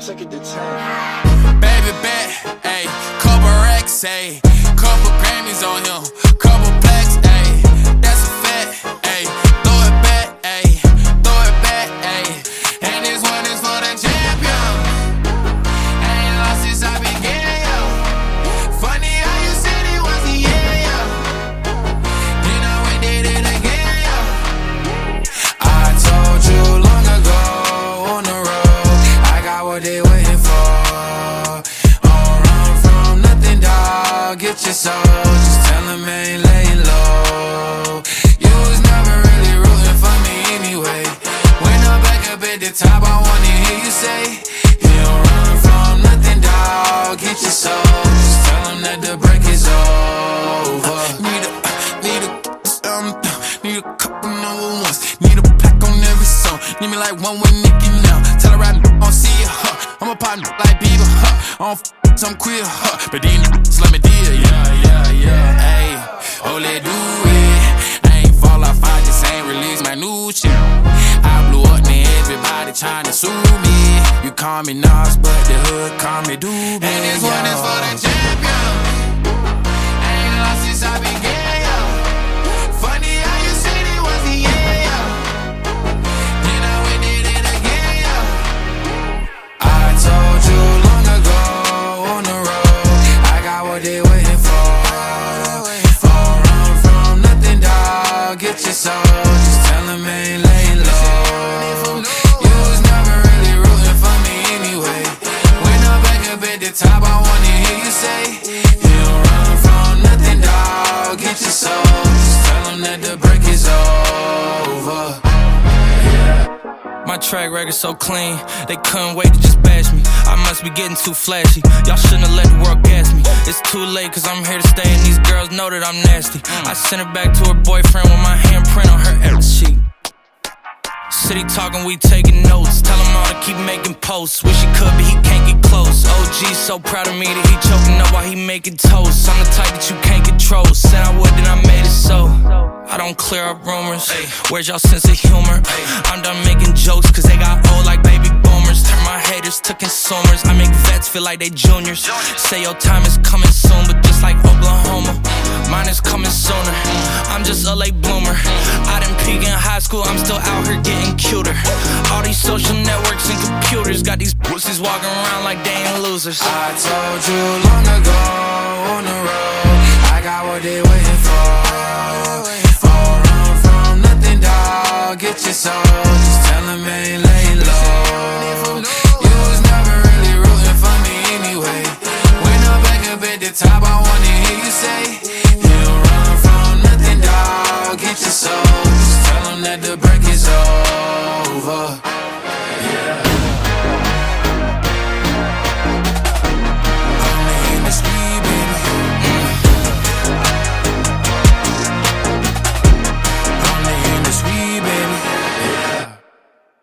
take it to 10. Baby bet, ayy, couple racks, ayy, couple Grammys on him, couple plaques, ayy, that's a fact, ayy, throw it back, ayy, throw it back, ayy, and this one is for the champion. Ain't lost since I began, yo. Funny how you said it was the year, yo. You know we did it again, yo. I told you long ago on the road, I got what they waiting for. Get your soul, just tell him I ain't laying low. You was never really rooting for me anyway. When I'm back up at the top, I wanna hear you say, you don't run from nothing, dawg. Get your soul, just tell him that the break is over. Need a couple number ones. Need a pack on every song. Need me like one with Nicki now. Tell her I don't see ya, huh. I'm a partner like Bieber, huh. I don't I'm queer, huh. But these niggas let me deal, yeah, ayy. Oh, let's do it. I ain't fall off, I just ain't release my new shit. I blew up, now everybody tryna sue me. You call me Nas, but the hood call me Doobie. And this one is for the champion. Ain't lost since I began, yo. Funny how you said it was the year, yo. You know we did it again, yo. I told you long ago on the road, I got what they waiting for. Don't run from nothing, dawg. Get your soul, just tell him I ain't laying low. You was never really rooting for me anyway. When I'm back up at the top, I wanna hear you say, you don't run from nothing, dawg. Get your soul, just tell him that the break is over. My track record so clean, they couldn't wait to just bash me. I must be getting too flashy, y'all shouldn't have let the world gas me. It's too late cause I'm here to stay and these girls know that I'm nasty. I sent her back to her boyfriend with my handprint on her ass sheet. City talking, we taking notes. Tell him all to keep making posts. Wish he could, but he can't get close. OG so proud of me that he choking up while he making toast. I'm the type that you can't control. Said I would, then I made it so. I don't clear up rumors. Where's y'all sense of humor? I'm done making jokes cause they got old like baby boomers. Turn my haters to consumers. I make vets feel like they juniors. Say your time is coming soon, but just like Oklahoma, mine is coming sooner. I'm just a late bloomer. I didn't peak in high school, I'm still out here getting cuter. All these social networks and computers got these pussies walking around like they ain't losers. I told you long ago on the road, I got what they waiting for. Don't run from nothing, dawg. Get your soul, just tell him I ain't laying low. You was never really rooting for me anyway. When I'm back up at the top, I wanna hear you say, you don't run from nothing, dawg. Get your soul, just tell him that the break is over.